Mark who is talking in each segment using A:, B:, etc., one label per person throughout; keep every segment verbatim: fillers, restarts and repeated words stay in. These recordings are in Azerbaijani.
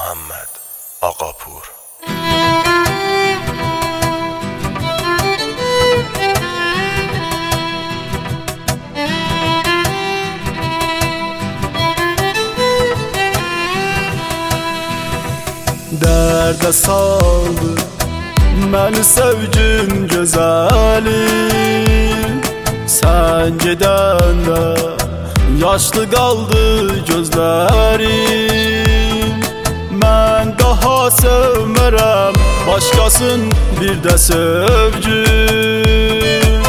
A: Muhammed Ağapur.
B: Dərdə saldı məni sevgin gözəlim, sən gedəndə yaşlı qaldı gözlərim. Mən daha sevmərəm başqasın bir də sevgim,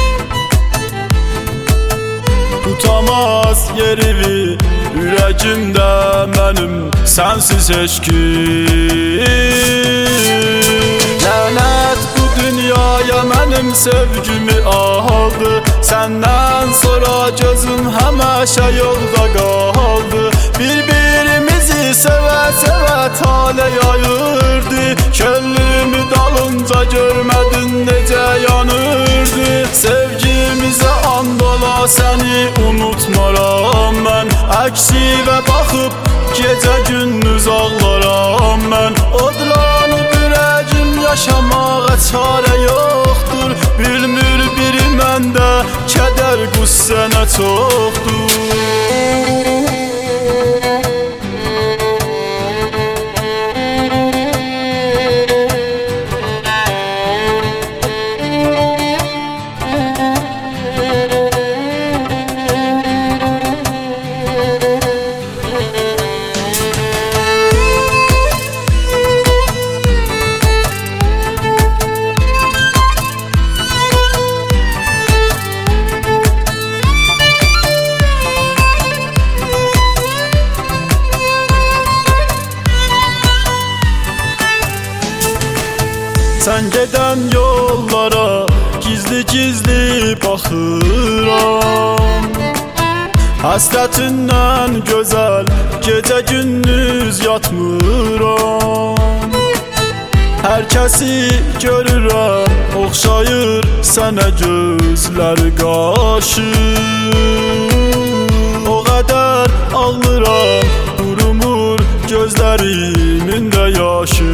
B: tutamaz yerini ürəyimdə mənim sənsiz heç kim. Lənət bu dünyaya mənim sevgimi aldı, səndən sonra gözüm həmişə yolda qaldı. Bir-birimizi sevə-sevə taley ayırdı, könlümü dalınca görmədin necə yanırdı. Sevgimizə and ola səni unutmaram mən, əksivə baxıb gecə gündüz ağlaram mən. Odlanıb ürəyim yaşamağa çarə yoxdur, bilmir biri məndə kədər qüssə nə çoxdur. Sən gedən yollara gizli-gizli baxıram, həsrətindən gözəl gecə gündüz yatmıram. Hər kəsi görürəm, oxşayır sənə gözləri qaşı. O qədər ağlıram, durmur gözlərimin də yaşı.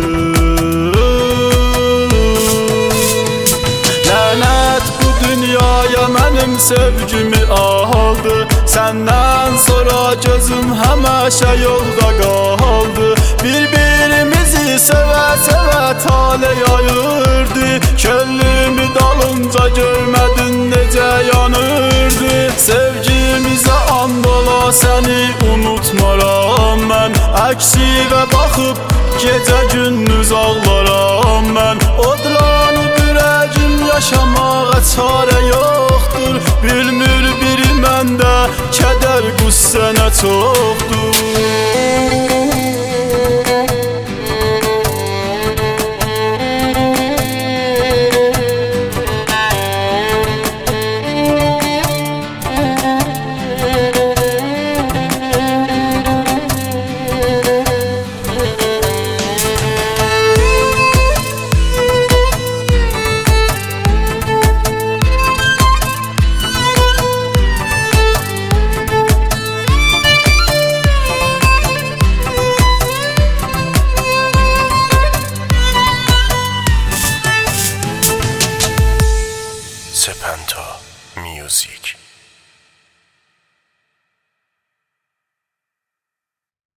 B: Lənət bu dünyaya mənim sevgimi aldı, səndən sonra gözüm həmişə yolda qaldı. Bir-birimizi sevə-sevə taley ayırdı, könlümü dalınca görmədin necə yanırdı. Sevgimizə and ola səni unutmaram mən, əksivə baxıb gecə gündüz ağlaram mən. Odlanıb ürəyim yaşamağa çarə yoxdur, bilmir biri məndə kədər qüssə nə çoxdur.